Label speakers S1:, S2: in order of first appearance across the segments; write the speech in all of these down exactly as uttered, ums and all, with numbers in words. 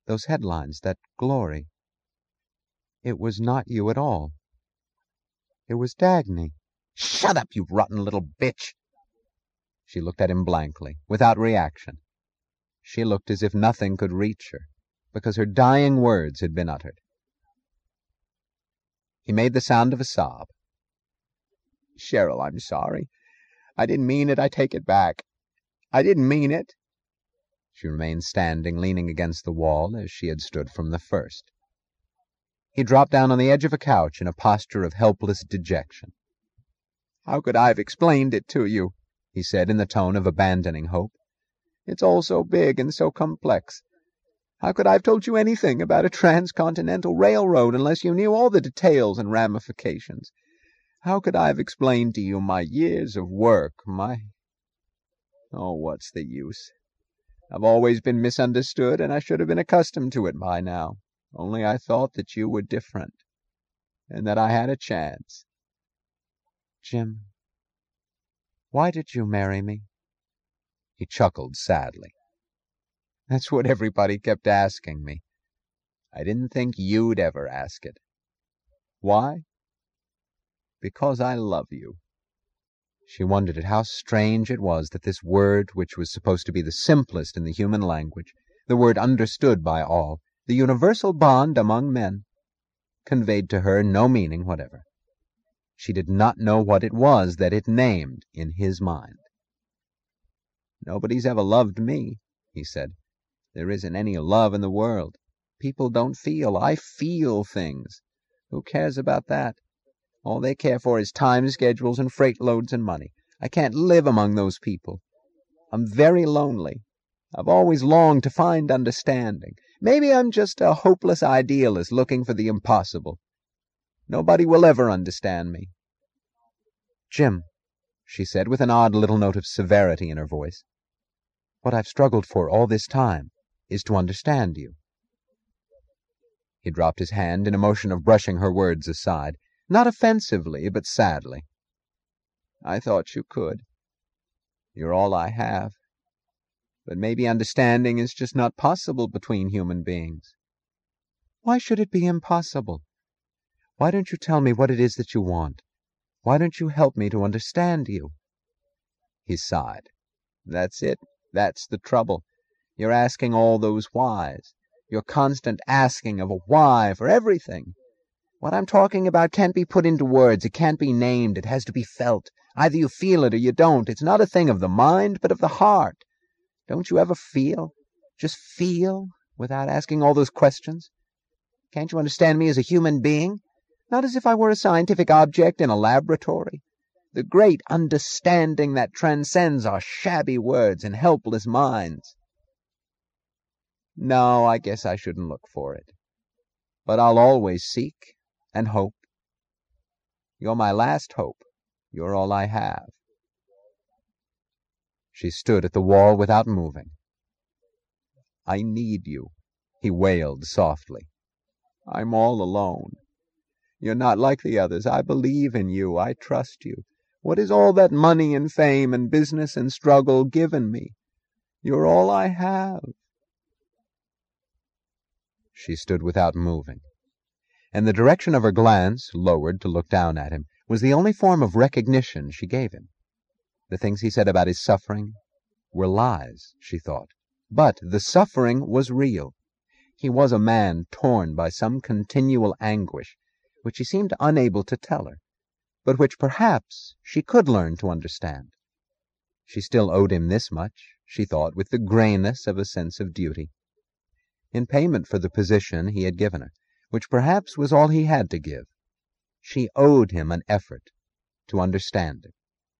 S1: those headlines, that glory. It was not you at all. It was Dagny.
S2: Shut up, you rotten little bitch!
S1: She looked at him blankly, without reaction. She looked as if nothing could reach her, because her dying words had been uttered. He made the sound of a sob.
S2: Cheryl, I'm sorry. I didn't mean it. I take it back. I didn't mean it.
S1: She remained standing, leaning against the wall, as she had stood from the first. He dropped down on the edge of a couch in a posture of helpless dejection.
S2: How could I have explained it to you? He said in the tone of abandoning hope. It's all so big and so complex. How could I have told you anything about a transcontinental railroad unless you knew all the details and ramifications? How could I have explained to you my years of work, my... Oh, what's the use? I've always been misunderstood, and I should have been accustomed to it by now. Only I thought that you were different, and that I had a chance.
S1: Jim, why did you marry me? He chuckled sadly.
S2: That's what everybody kept asking me. I didn't think you'd ever ask it. Why? Because I love you.
S1: She wondered at how strange it was that this word, which was supposed to be the simplest in the human language, the word understood by all, the universal bond among men, conveyed to her no meaning whatever. She did not know what it was that it named in his mind.
S2: Nobody's ever loved me, he said. There isn't any love in the world. People don't feel. I feel things. Who cares about that? All they care for is time schedules and freight loads and money. I can't live among those people. I'm very lonely. I've always longed to find understanding. Maybe I'm just a hopeless idealist looking for the impossible. Nobody will ever understand me.
S1: Jim, she said with an odd little note of severity in her voice, what I've struggled for all this time is to understand you. He dropped his hand in a motion of brushing her words aside, not offensively, but sadly.
S2: I thought you could. You're all I have. But maybe understanding is just not possible between human beings.
S1: Why should it be impossible? Why don't you tell me what it is that you want? Why don't you help me to understand you?
S2: He sighed. That's it. That's the trouble. You're asking all those whys. Your constant asking of a why for everything. What I'm talking about can't be put into words. It can't be named. It has to be felt. Either you feel it or you don't. It's not a thing of the mind, but of the heart. Don't you ever feel? Just feel, without asking all those questions? Can't you understand me as a human being? Not as if I were a scientific object in a laboratory. The great understanding that transcends our shabby words and helpless minds. No, I guess I shouldn't look for it. But I'll always seek and hope. You're my last hope. You're all I have.
S1: She stood at the wall without moving.
S2: I need you, he wailed softly. I'm all alone. You're not like the others. I believe in you. I trust you. What is all that money and fame and business and struggle given me? You're all I have.
S1: She stood without moving, and the direction of her glance, lowered to look down at him, was the only form of recognition she gave him. The things he said about his suffering were lies, she thought, but the suffering was real. He was a man torn by some continual anguish, which he seemed unable to tell her, but which perhaps she could learn to understand. She still owed him this much, she thought, with the grayness of a sense of duty. In payment for the position he had given her, which perhaps was all he had to give, she owed him an effort to understand it.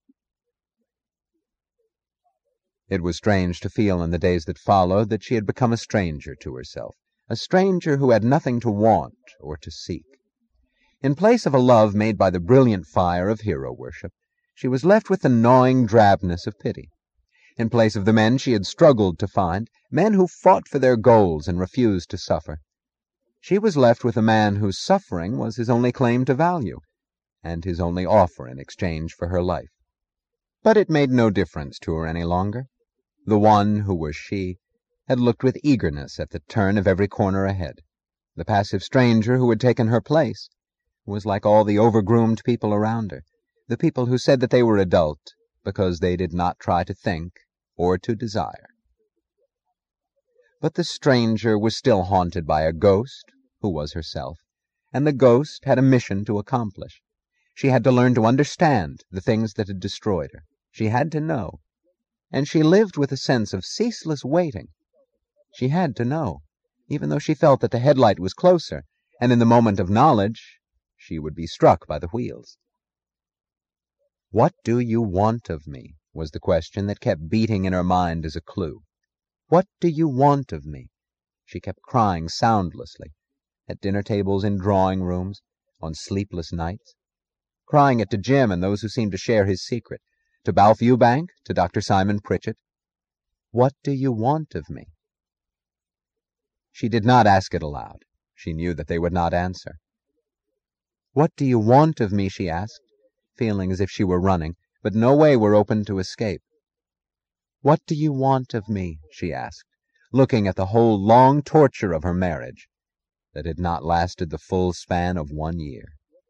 S1: It was strange to feel in the days that followed that she had become a stranger to herself, a stranger who had nothing to want or to seek. In place of a love made by the brilliant fire of hero worship, she was left with the gnawing drabness of pity. In place of the men she had struggled to find, men who fought for their goals and refused to suffer, she was left with a man whose suffering was his only claim to value, and his only offer in exchange for her life. But it made no difference to her any longer. The one who was she had looked with eagerness at the turn of every corner ahead. The passive stranger who had taken her place was like all the over-groomed people around her, the people who said that they were adult because they did not try to think or to desire. But the stranger was still haunted by a ghost, who was herself, and the ghost had a mission to accomplish. She had to learn to understand the things that had destroyed her. She had to know, and she lived with a sense of ceaseless waiting. She had to know, even though she felt that the headlight was closer, and in the moment of knowledge she would be struck by the wheels. "What do you want of me?" was the question that kept beating in her mind as a clue. "What do you want of me?" She kept crying soundlessly, at dinner tables in drawing rooms, on sleepless nights, crying it to Jim and those who seemed to share his secret, to Balfe Eubank, to Doctor Simon Pritchett. "What do you want of me?" She did not ask it aloud. She knew that they would not answer. "What do you want of me?" she asked, feeling as if she were running, but no way were open to escape. "What do you want of me?" she asked, looking at the whole long torture of her marriage that had not lasted the full span of one year.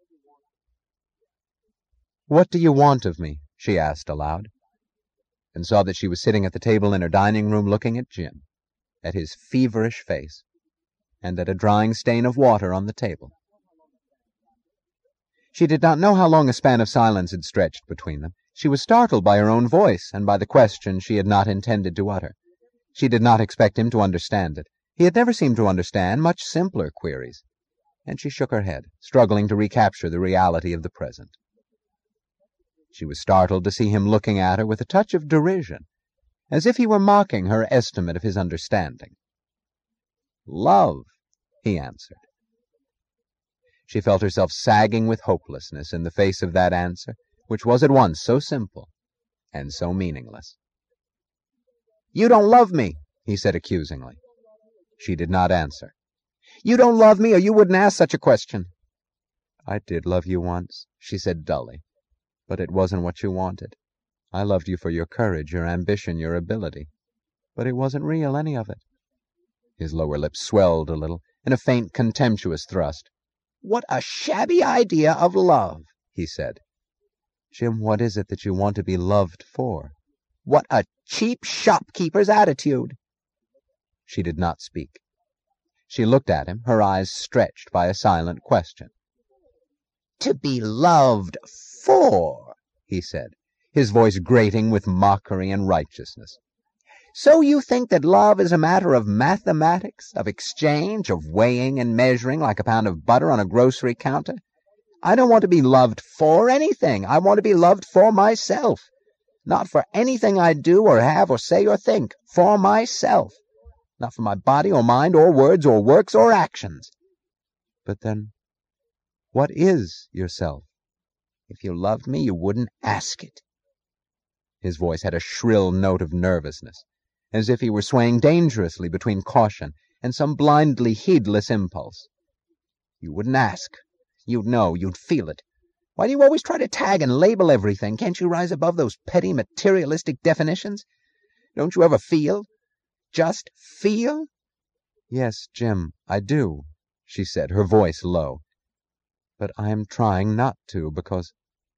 S1: "What do you want of me?" she asked aloud, and saw that she was sitting at the table in her dining room looking at Jim, at his feverish face, and at a drying stain of water on the table. She did not know how long a span of silence had stretched between them. She was startled by her own voice and by the question she had not intended to utter. She did not expect him to understand it. He had never seemed to understand much simpler queries, and she shook her head, struggling to recapture the reality of the present. She was startled to see him looking at her with a touch of derision, as if he were mocking her estimate of his understanding. "Love," he answered. She felt herself sagging with hopelessness in the face of that answer, which was at once so simple and so meaningless. "You don't love me," he said accusingly. She did not answer. "You don't love me, or you wouldn't ask such a question." "I did love you once," she said dully, "but it wasn't what you wanted. I loved you for your courage, your ambition, your ability. But it wasn't real, any of it." His lower lip swelled a little, in a faint, contemptuous thrust. "What a shabby idea of love," he said. "Jim, what is it that you want to be loved for?" "What a cheap shopkeeper's attitude." She did not speak. She looked at him, her eyes stretched by a silent question. "To be loved for," he said, his voice grating with mockery and righteousness. "So you think that love is a matter of mathematics, of exchange, of weighing and measuring like a pound of butter on a grocery counter? I don't want to be loved for anything. I want to be loved for myself. Not for anything I do or have or say or think. For myself. Not for my body or mind or words or works or actions." "But then, what is yourself?" "If you loved me, you wouldn't ask it." His voice had a shrill note of nervousness, as if he were swaying dangerously between caution and some blindly heedless impulse. "You wouldn't ask. You'd know. You'd feel it. Why do you always try to tag and label everything? Can't you rise above those petty materialistic definitions? Don't you ever feel? Just feel?" "Yes, Jim, I do," she said, her voice low. "But I am trying not to, because...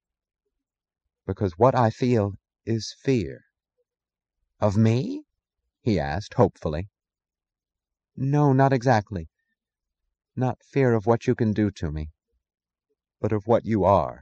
S1: because what I feel is fear." "Of me?" he asked, hopefully. "No, not exactly. Not fear of what you can do to me, but of what you are."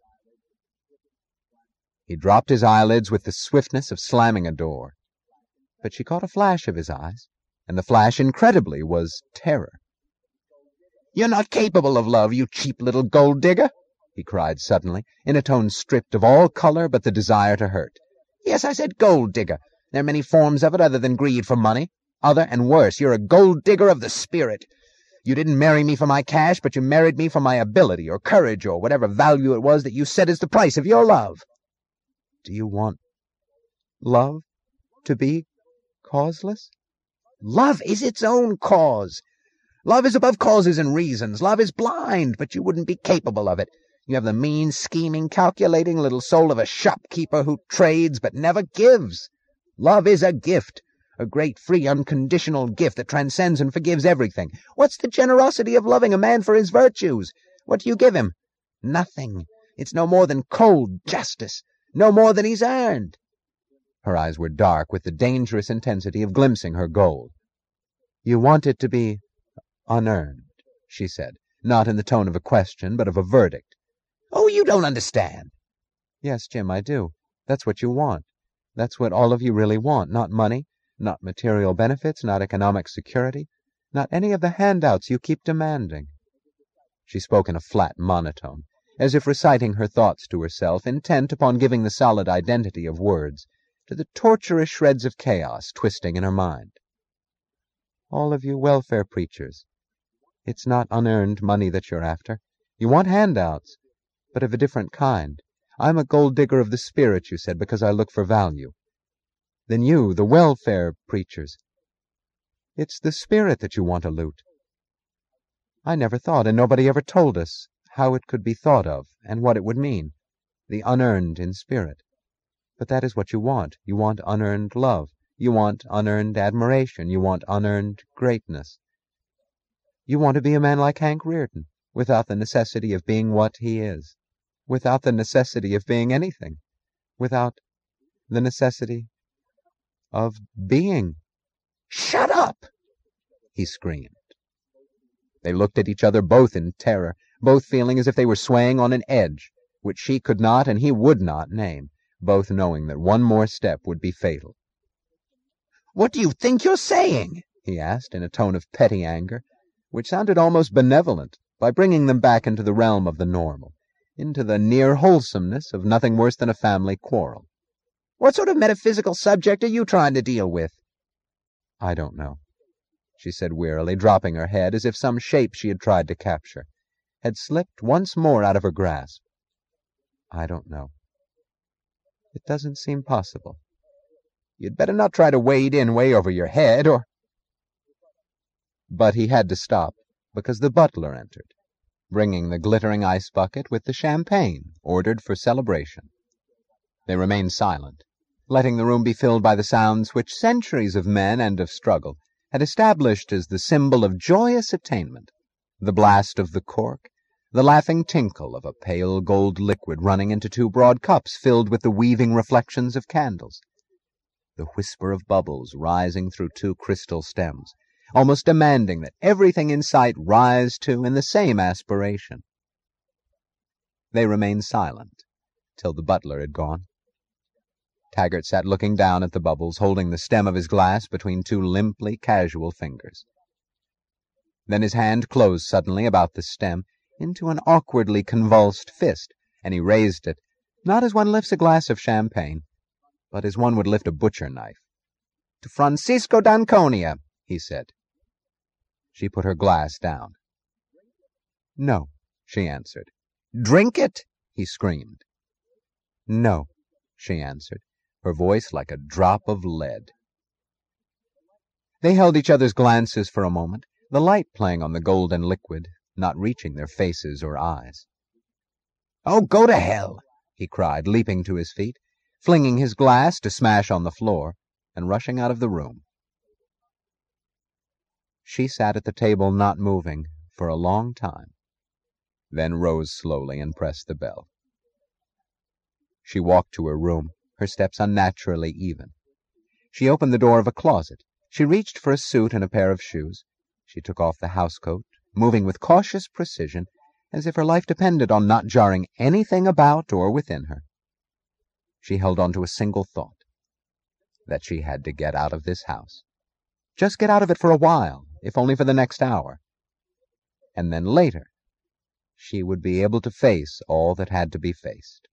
S1: He dropped his eyelids with the swiftness of slamming a door, but she caught a flash of his eyes, and the flash, incredibly, was terror. "You're not capable of love, you cheap little gold-digger," he cried suddenly, in a tone stripped of all color but the desire to hurt. "Yes, I said gold-digger. There are many forms of it other than greed for money. Other and worse. You're a gold-digger of the spirit. You didn't marry me for my cash, but you married me for my ability or courage or whatever value it was that you set as the price of your love." "Do you want love to be causeless?" "Love is its own cause. Love is above causes and reasons. Love is blind, but you wouldn't be capable of it. You have the mean, scheming, calculating little soul of a shopkeeper who trades but never gives. Love is a gift,
S2: a great, free, unconditional gift that transcends and forgives everything. What's the generosity of loving a man for his virtues? What do you give him? Nothing. It's no more than cold justice, no more than he's earned." Her eyes were dark with the dangerous intensity of glimpsing her goal. "You want it to be unearned," she said, not in the tone of a question, but of a verdict. "Oh, you don't understand." "Yes, Jim, I do. That's what you want. That's what all of you really want. Not money, not material benefits, not economic security, not any of the handouts you keep demanding." She spoke in a flat monotone, as if reciting her thoughts to herself, intent upon giving the solid identity of words to the tortuous shreds of chaos twisting in her mind. "All of you welfare preachers, it's not unearned money that you're after. You want handouts, but of a different kind. I'm a gold digger of the spirit, you said, because I look for value. Then you, the welfare preachers, it's the spirit that you want to loot. I never thought, and nobody ever told us, how it could be thought of, and what it would mean, the unearned in spirit. But that is what you want. You want unearned love. You want unearned admiration. You want unearned greatness. You want to be a man like Hank Rearden, without the necessity of being what he is, without the necessity of being anything, without the necessity of being." "Shut up!" he screamed. They looked at each other, both in terror, both feeling as if they were swaying on an edge, which she could not and he would not name, both knowing that one more step would be fatal. "What do you think you're saying?" he asked, in a tone of petty anger, which sounded almost benevolent, by bringing them back into the realm of the normal, into the near wholesomeness of nothing worse than a family quarrel. "What sort of metaphysical subject are you trying to deal with?" "I don't know," she said wearily, dropping her head as if some shape she had tried to capture had slipped once more out of her grasp. "I don't know. It doesn't seem possible." "You'd better not try to wade in way over your head, or—" But he had to stop, because the butler entered, bringing the glittering ice bucket with the champagne ordered for celebration. They remained silent, letting the room be filled by the sounds which centuries of men and of struggle had established as the symbol of joyous attainment, the blast of the cork, the laughing tinkle of a pale gold liquid running into two broad cups filled with the weaving reflections of candles, the whisper of bubbles rising through two crystal stems, almost demanding that everything in sight rise to in the same aspiration. They remained silent till the butler had gone. Taggart sat looking down at the bubbles, holding the stem of his glass between two limply casual fingers. Then his hand closed suddenly about the stem into an awkwardly convulsed fist, and he raised it, not as one lifts a glass of champagne, but as one would lift a butcher knife. "To Francisco d'Anconia," he said. She put her glass down. "No," she answered. "Drink it!" he screamed. "No," she answered, her voice like a drop of lead. They held each other's glances for a moment, the light playing on the golden liquid, not reaching their faces or eyes. "Oh, go to hell!" he cried, leaping to his feet, flinging his glass to smash on the floor, and rushing out of the room. She sat at the table not moving for a long time, then rose slowly and pressed the bell. She walked to her room, her steps unnaturally even. She opened the door of a closet. She reached for a suit and a pair of shoes. She took off the housecoat, moving with cautious precision, as if her life depended on not jarring anything about or within her. She held on to a single thought, that she had to get out of this house. Just get out of it for a while, if only for the next hour. And then later, she would be able to face all that had to be faced.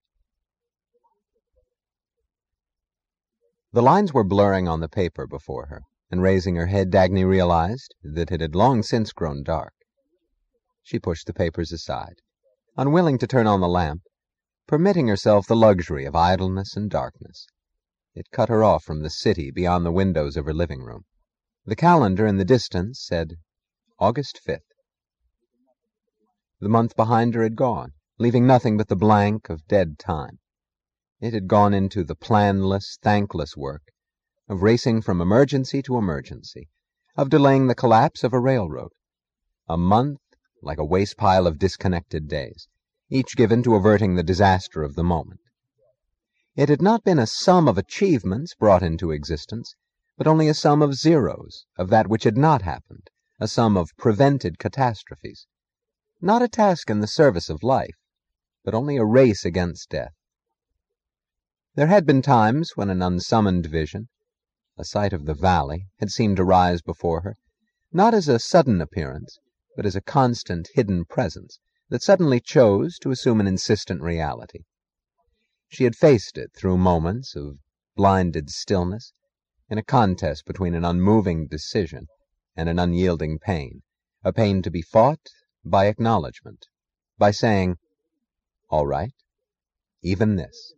S2: The lines were blurring on the paper before her, and raising her head, Dagny realized that it had long since grown dark. She pushed the papers aside, unwilling to turn on the lamp, permitting herself the luxury of idleness and darkness. It cut her off from the city beyond the windows of her living room. The calendar in the distance said August fifth. The month behind her had gone, leaving nothing but the blank of dead time. It had gone into the planless, thankless work
S1: of racing from emergency to emergency, of delaying the collapse of a railroad. A month like a waste pile of disconnected days, each given to averting the disaster of the moment. It had not been a sum of achievements brought into existence, but only a sum of zeros of that which had not happened, a sum of prevented catastrophes. Not a task in the service of life, but only a race against death. There had been times when an unsummoned vision, a sight of the valley, had seemed to rise before her, not as a sudden appearance, but as a constant hidden presence that suddenly chose to assume an insistent reality. She had faced it through moments of blinded stillness, in a contest between an unmoving decision and an unyielding pain, a pain to be fought by acknowledgment, by saying, "All right, even this."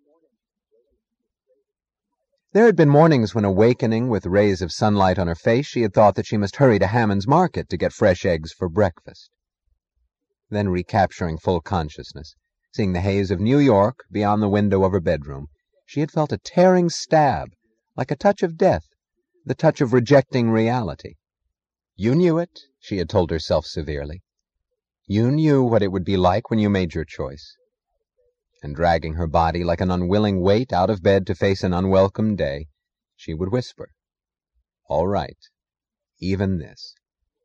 S1: There had been mornings when, awakening with rays of sunlight on her face, she had thought that she must hurry to Hammond's Market to get fresh eggs for breakfast. Then, recapturing full consciousness, seeing the haze of New York beyond the window of her bedroom, she had felt a tearing stab, like a touch of death, the touch of rejecting reality. You knew it, she had told herself severely. You knew what it would be like when you made your choice. And dragging her body like an unwilling weight out of bed to face an unwelcome day, she would whisper, "All right, even this."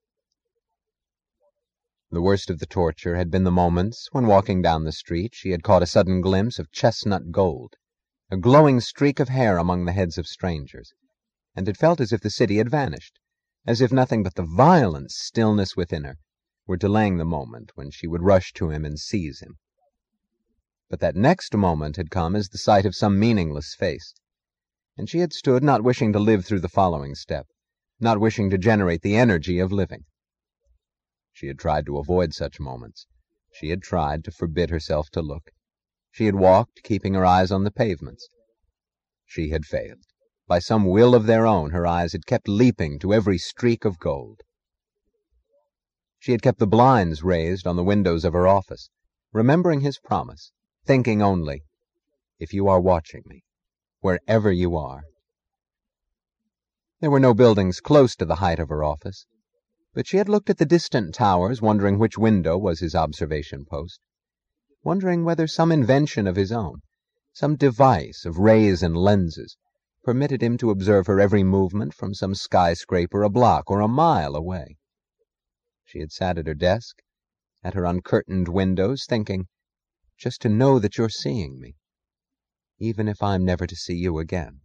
S1: The worst of the torture had been the moments when, walking down the street, she had caught a sudden glimpse of chestnut gold, a glowing streak of hair among the heads of strangers, and had felt as if the city had vanished, as if nothing but the violent stillness within her were delaying the moment when she would rush to him and seize him. But that next moment had come as the sight of some meaningless face, and she had stood not wishing to live through the following step, not wishing to generate the energy of living. She had tried to avoid such moments. She had tried to forbid herself to look. She had walked, keeping her eyes on the pavements. She had failed. By some will of their own, her eyes had kept leaping to every streak of gold. She had kept the blinds raised on the windows of her office, remembering his promise, thinking only, "If you are watching me, wherever you are." There were no buildings close to the height of her office, but she had looked at the distant towers, wondering which window was his observation post, wondering whether some invention of his own, some device of rays and lenses, permitted him to observe her every movement from some skyscraper a block or a mile away. She had sat at her desk, at her uncurtained windows, thinking, "Just to know that you're seeing me, even if I'm never to see you again."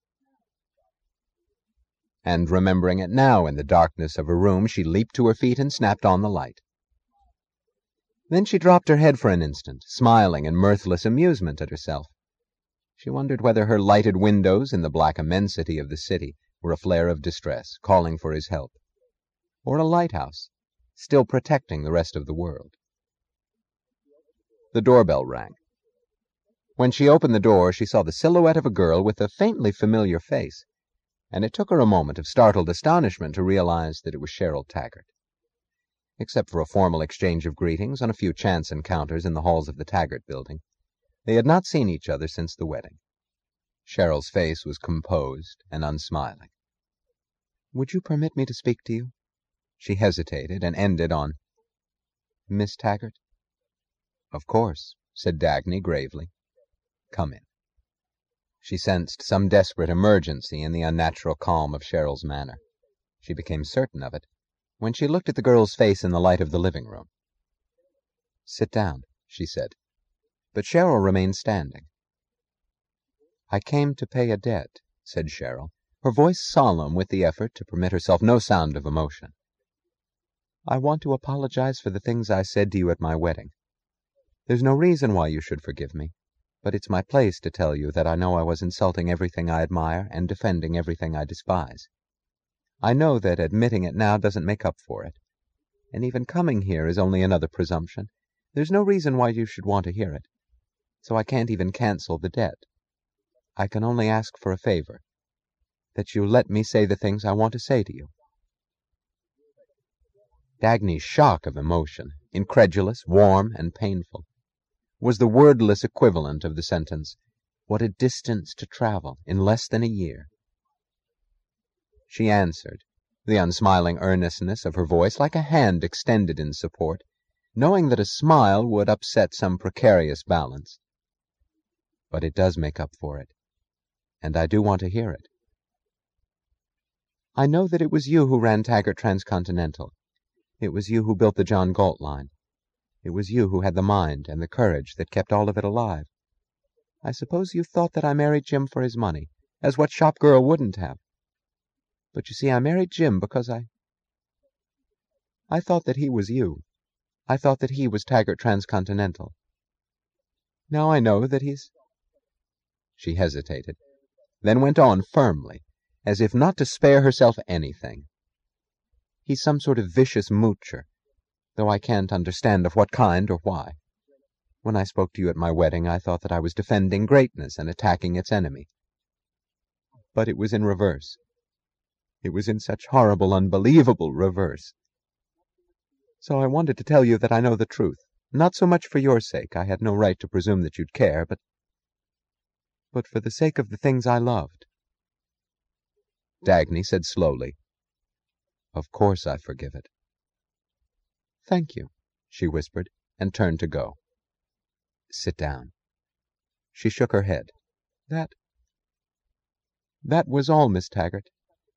S1: And remembering it now in the darkness of her room, she leaped to her feet and snapped on the light. Then she dropped her head for an instant, smiling in mirthless amusement at herself. She wondered whether her lighted windows in the black immensity of the city were a flare of distress, calling for his help, or a lighthouse, still protecting the rest of the world. The doorbell rang. When she opened the door, she saw the silhouette of a girl with a faintly familiar face, and it took her a moment of startled astonishment to realize that it was Cheryl Taggart. Except for a formal exchange of greetings on a few chance encounters in the halls of the Taggart building, they had not seen each other since the wedding. Cheryl's face was composed and unsmiling. "Would you permit me to speak to you?" She hesitated and ended on, "Miss Taggart?" "Of course," said Dagny gravely. "Come in." She sensed some desperate emergency in the unnatural calm of Cheryl's manner. She became certain of it when she looked at the girl's face in the light of the living room. "Sit down," she said, but Cheryl remained standing. "I came to pay a debt," said Cheryl, her voice solemn with the effort to permit herself no sound of emotion. "I want to apologize for the things I said to you at my wedding. There's no reason why you should forgive me, but it's my place to tell you that I know I was insulting everything I admire and defending everything I despise. I know that admitting it now doesn't make up for it, and even coming here is only another presumption. There's no reason why you should want to hear it, so I can't even cancel the debt. I can only ask for a favor, that you let me say the things I want to say to you." Dagny's shock of emotion, incredulous, warm, and painful, was the wordless equivalent of the sentence, "What a distance to travel in less than a year." She answered, the unsmiling earnestness of her voice like a hand extended in support, knowing that a smile would upset some precarious balance. But it does make up for it, and I do want to hear it. I know that it was you who ran Taggart Transcontinental. It was you who built the John Galt line. It was you who had the mind and the courage that kept all of it alive. I suppose you thought that I married Jim for his money, as what shop girl wouldn't have. But you see, I married Jim because I... I thought that he was you. I thought that he was Taggart Transcontinental. Now I know that he's... She hesitated, then went on firmly, as if not to spare herself anything. He's some sort of vicious moocher, though I can't understand of what kind or why. When I spoke to you at my wedding, I thought that I was defending greatness and attacking its enemy. But it was in reverse. It was in such horrible, unbelievable reverse. So I wanted to tell you that I know the truth, not so much for your sake, I had no right to presume that you'd care, but, but for the sake of the things I loved. Dagny said slowly, "Of course I forgive it." "Thank you," she whispered, and turned to go. "Sit down." She shook her head. That... that was all, Miss Taggart."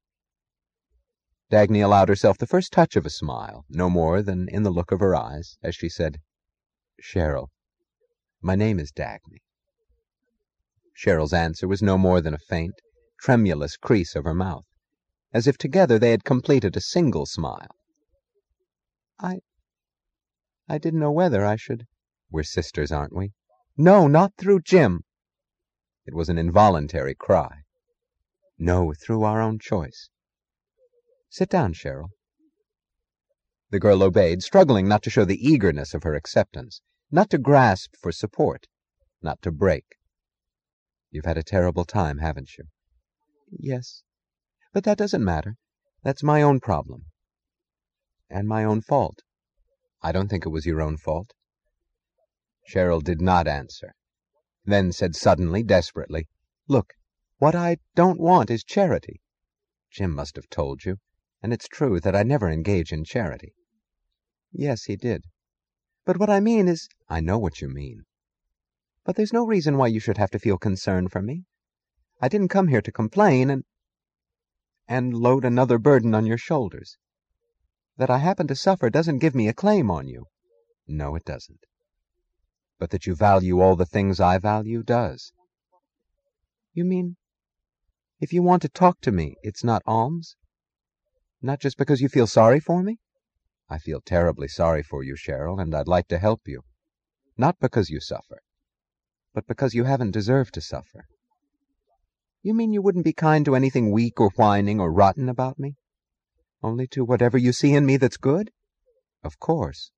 S1: Dagny allowed herself the first touch of a smile, no more than in the look of her eyes, as she said, "Cheryl, my name is Dagny." Cheryl's answer was no more than a faint, tremulous crease of her mouth, as if together they had completed a single smile. I... I didn't know whether I should... We're sisters, aren't we?" "No, not through Jim." It was an involuntary cry. "No, through our own choice. Sit down, Cheryl." The girl obeyed, struggling not to show the eagerness of her acceptance, not to grasp for support, not to break. "You've had a terrible time, haven't you?" "Yes. But that doesn't matter. That's my own problem. And my own fault." "I don't think it was your own fault." Cheryl did not answer, then said suddenly, desperately, "Look, what I don't want is charity. Jim must have told you, and it's true that I never engage in charity." "Yes, he did. But what I mean is—" "I know what you mean." "But there's no reason why you should have to feel concern for me. I didn't come here to complain and... and load another burden on your shoulders. That I happen to suffer doesn't give me a claim on you." "No, it doesn't. But that you value all the things I value does." "You mean, if you want to talk to me, it's not alms? Not just because you feel sorry for me?" "I feel terribly sorry for you, Cheryl, and I'd like to help you. Not because you suffer, but because you haven't deserved to suffer." "You mean you wouldn't be kind to anything weak or whining or rotten about me? Only to whatever you see in me that's good?" "Of course."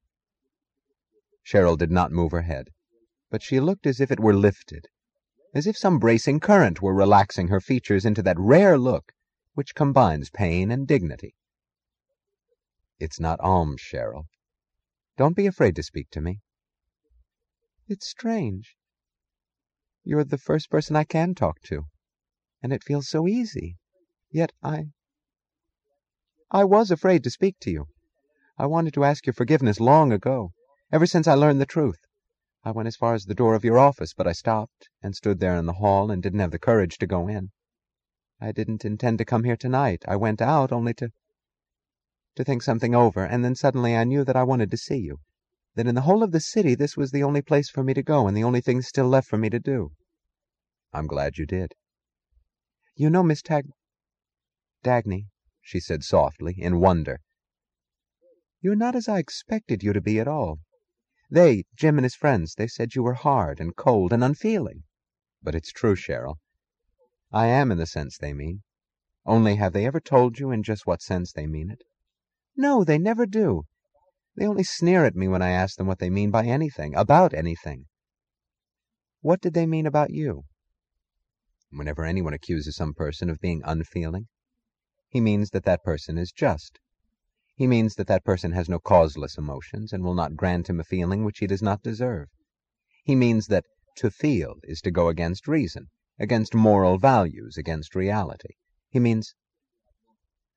S1: Cheryl did not move her head, but she looked as if it were lifted, as if some bracing current were relaxing her features into that rare look which combines pain and dignity. "It's not alms, Cheryl. Don't be afraid to speak to me." "It's strange. You're the first person I can talk to, and it feels so easy. Yet I... I was afraid to speak to you. I wanted to ask your forgiveness long ago, ever since I learned the truth. I went as far as the door of your office, but I stopped and stood there in the hall and didn't have the courage to go in. I didn't intend to come here tonight. I went out only to... to think something over, and then suddenly I knew that I wanted to see you, that in the whole of the city this was the only place for me to go and the only thing still left for me to do." "I'm glad you did." "You know, Miss Tag... Dagny," she said softly, in wonder, "you're not as I expected you to be at all. They, Jim and his friends, they said you were hard and cold and unfeeling." "But it's true, Cheryl. I am in the sense they mean. Only have they ever told you in just what sense they mean it?" "No, they never do. They only sneer at me when I ask them what they mean by anything, about anything." "What did they mean about you?" "Whenever anyone accuses some person of being unfeeling, he means that that person is just. He means that that person has no causeless emotions and will not grant him a feeling which he does not deserve. He means that to feel is to go against reason, against moral values, against reality. He means...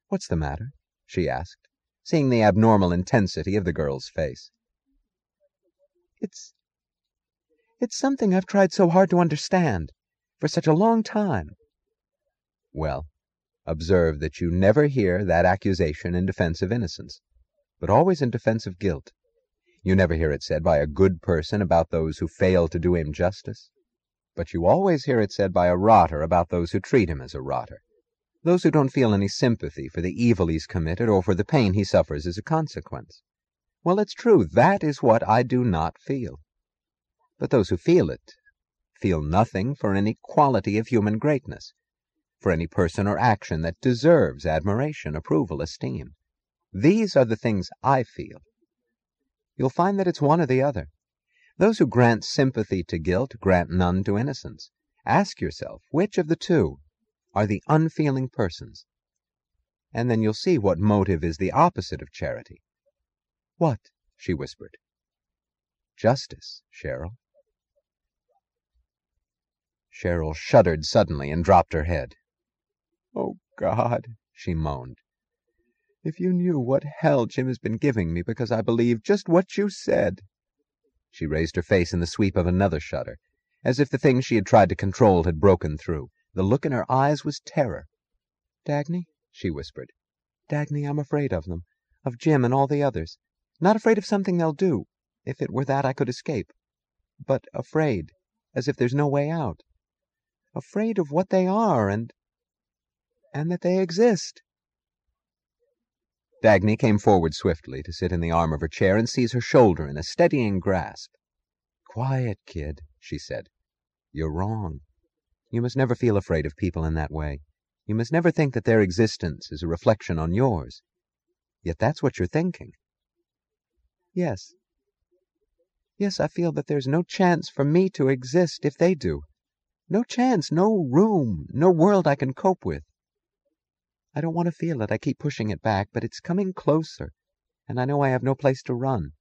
S1: "What's the matter?" she asked, seeing the abnormal intensity of the girl's face. It's... it's something I've tried so hard to understand, for such a long time." Well, observe that you never hear that accusation in defense of innocence, but always in defense of guilt. You never hear it said by a good person about those who fail to do him justice, but you always hear it said by a rotter about those who treat him as a rotter, those who don't feel any sympathy for the evil he's committed or for the pain he suffers as a consequence. Well, it's true, that is what I do not feel. But those who feel it feel nothing for any quality of human greatness, for any person or action that deserves admiration, approval, esteem. These are the things I feel. You'll find that it's one or the other. Those who grant sympathy to guilt grant none to innocence. Ask yourself, which of the two are the unfeeling persons? And then you'll see what motive is the opposite of charity. "What?" she whispered. "Justice, Cheryl." Cheryl shuddered suddenly and dropped her head. "Oh, God," she moaned. "If you knew what hell Jim has been giving me because I believe just what you said." She raised her face in the sweep of another shudder, as if the thing she had tried to control had broken through. The look in her eyes was terror. "Dagny," she whispered, "Dagny, I'm afraid of them, of Jim and all the others. Not afraid of something they'll do. If it were that, I could escape. But afraid, as if there's no way out. Afraid of what they are, and... and that they exist." Dagny came forward swiftly to sit in the arm of her chair and seize her shoulder in a steadying grasp. "Quiet, kid," she said. "You're wrong. You must never feel afraid of people in that way. You must never think that their existence is a reflection on yours. Yet that's what you're thinking." "Yes. Yes, I feel that there's no chance for me to exist if they do. No chance, no room, no world I can cope with. I don't want to feel it. I keep pushing it back, but it's coming closer, and I know I have no place to run.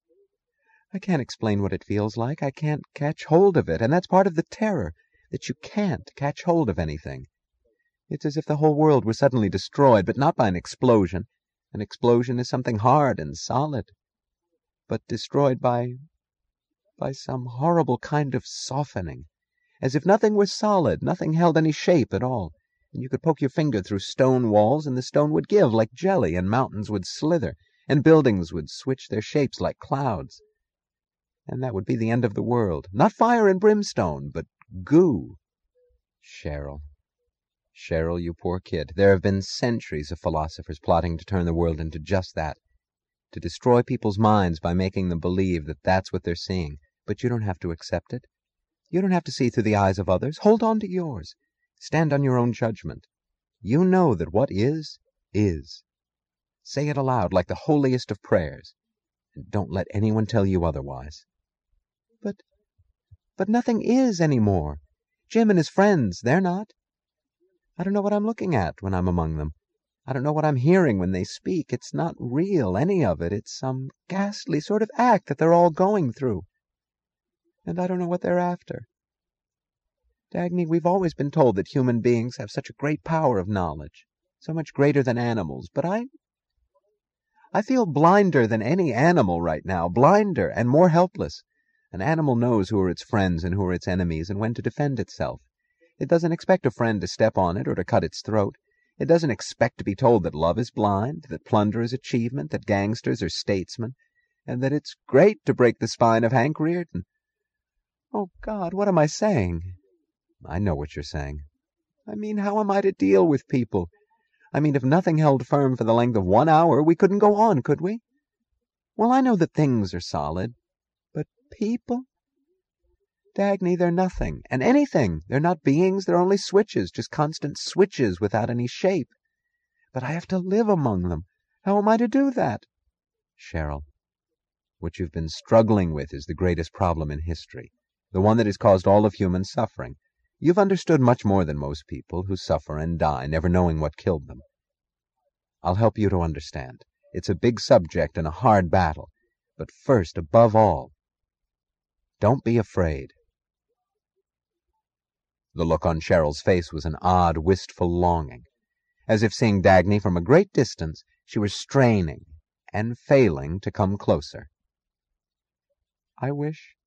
S1: I can't explain what it feels like. I can't catch hold of it, and that's part of the terror, that you can't catch hold of anything. It's as if the whole world were suddenly destroyed, but not by an explosion. An explosion is something hard and solid, but destroyed by... by some horrible kind of softening, as if nothing were solid, nothing held any shape at all, and you could poke your finger through stone walls and the stone would give like jelly, and mountains would slither, and buildings would switch their shapes like clouds. And that would be the end of the world. Not fire and brimstone, but goo." Cheryl. Cheryl, you poor kid. There have been centuries of philosophers plotting to turn the world into just that, to destroy people's minds by making them believe that that's what they're seeing. But you don't have to accept it. You don't have to see through the eyes of others. Hold on to yours. Stand on your own judgment. You know that what is, is. Say it aloud like the holiest of prayers, and don't let anyone tell you otherwise. But, but nothing is any more. Jim and his friends, they're not. I don't know what I'm looking at when I'm among them. I don't know what I'm hearing when they speak. It's not real, any of it. It's some ghastly sort of act that they're all going through. And I don't know what they're after. Dagny, we've always been told that human beings have such a great power of knowledge, so much greater than animals, but I... I feel blinder than any animal right now, blinder and more helpless. An animal knows who are its friends and who are its enemies and when to defend itself. It doesn't expect a friend to step on it or to cut its throat. It doesn't expect to be told that love is blind, that plunder is achievement, that gangsters are statesmen, and that it's great to break the spine of Hank Rearden. Oh, God, what am I saying? I know what you're saying. I mean, how am I to deal with people? I mean, if nothing held firm for the length of one hour, we couldn't go on, could we? Well, I know that things are solid, but people? Dagny, they're nothing. And anything. They're not beings, they're only switches, just constant switches without any shape. But I have to live among them. How am I to do that? Cheryl, what you've been struggling with is the greatest problem in history, the one that has caused all of human suffering. You've understood much more than most people who suffer and die, never knowing what killed them. I'll help you to understand. It's a big subject and a hard battle. But first, above all, don't be afraid. The look on Cheryl's face was an odd, wistful longing. As if seeing Dagny from a great distance, she was straining and failing to come closer. "I wish